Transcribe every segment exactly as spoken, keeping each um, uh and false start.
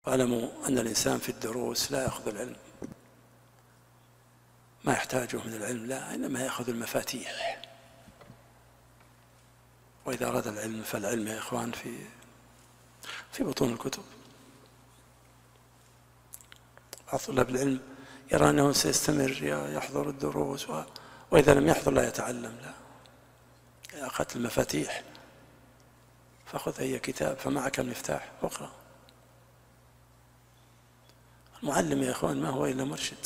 واعلموا أن الإنسان في الدروس لا يأخذ العلم، ما يحتاجه من العلم، لا، إنما يأخذ المفاتيح. وإذا أراد العلم فالعلم يا إخوان في في بطون الكتب. بعض طلاب العلم يرى أنه سيستمر يحضر الدروس، و... وإذا لم يحضر لا يتعلم، لا، أخذت المفاتيح فأخذ أي كتاب فمعك المفتاح واقرأ. المعلم يا إخوان ما هو إلا مرشد،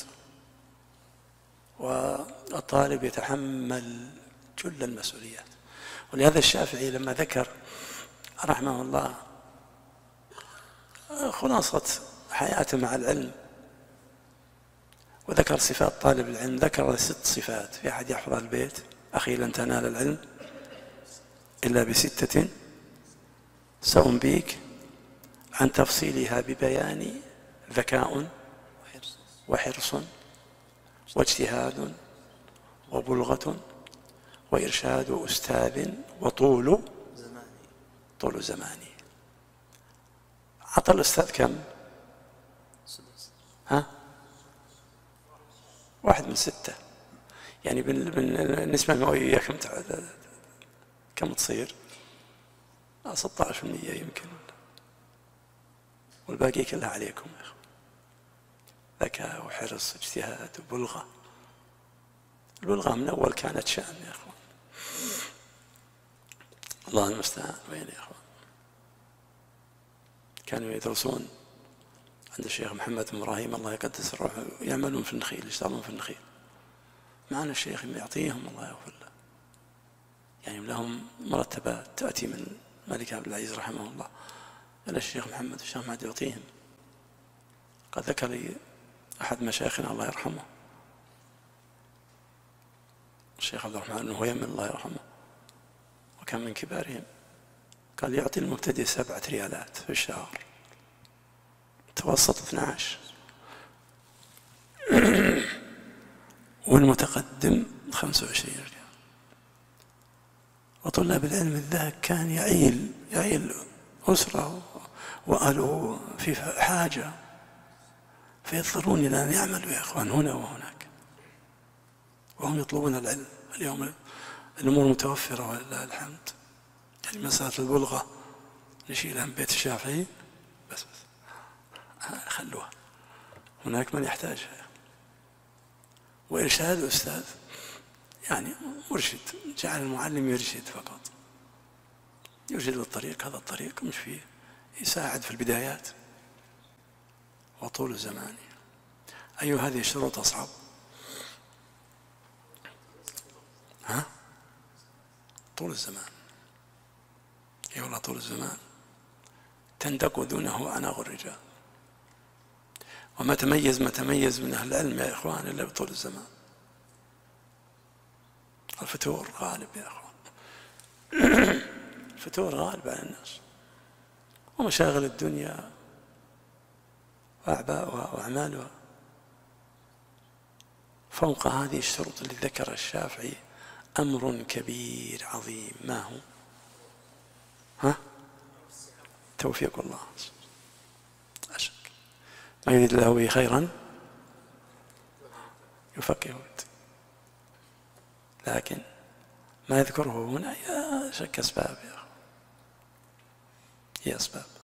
والطالب يتحمل جل المسؤوليات. ولهذا الشافعي لما ذكر رحمه الله خلاصة حياته مع العلم وذكر صفات طالب العلم، ذكر ست صفات. في أحد يحفظ البيت: أخي لن تنال العلم إلا بستة سأنبيك عن تفصيلها ببيان: ذكاء وحرص واجتهاد وبلغة وإرشاد أستاذ وطول طول زماني. عطى الأستاذ كم؟ ها؟ واحد من ستة، يعني بالنسبة المئوية كم كم تصير؟ ستة عشر بالمئة يمكن، والباقي كلها عليكم يا أخوان. ذكاء وحرص واجتهاد وبلغة. البلغة من أول كانت شأن يا أخوان، الله المستعان. وين يا أخوان؟ كانوا يدرسون عند الشيخ محمد بن إبراهيم الله يقدس الروح، يعملون في النخيل، يشتغلون في النخيل. معنا الشيخ يعطيهم الله يغفر له، يعني لهم مرتبات تأتي من الملك عبد العزيز رحمه الله إلى الشيخ محمد، الشيخ محمد يعطيهم. قد ذكر لي أحد مشايخنا الله يرحمه الشيخ عبد الرحمن بن هويمن الله يرحمه، وكان من كبارهم، قال يعطي المبتدئ سبعة ريالات في الشهر، متوسط اثني عشر، والمتقدم خمسة وعشرين ريال. وطلاب العلم ذاك كان يعيل يعيل أسرة وأهله في حاجة، فيضطرون إلى أن يعملوا يا إخوان هنا وهناك، وهم يطلبون العلم. اليوم الأمور متوفرة ولله الحمد، يعني مسألة البلغة نشيلها من بيت الشافعي بس بس خلوها، هناك من يحتاجها. وإرشاد أستاذ، يعني مرشد، جعل المعلم يرشد فقط، يرشد الطريق، هذا الطريق مش فيه، يساعد في البدايات. وطول الزمان، أي هذه الشروط أصعب؟ ها؟ طول الزمان. اي والله طول الزمان تندق دونه أعناق الرجال، وما تميز ما تميز من أهل العلم يا إخوان إلا بطول الزمان. الفتور غالب يا إخوان، الفتور غالب على الناس، ومشاغل الدنيا وأعباؤها وأعمالها. فوق هذه الشروط اللي ذكر الشافعي أمر كبير عظيم، ما هو؟ ها؟ توفيق الله، لا شك. ما يريد الله به خيرا يفقهه، لكن ما يذكره هنا يا شك أسباب، يا أخي هي أسباب.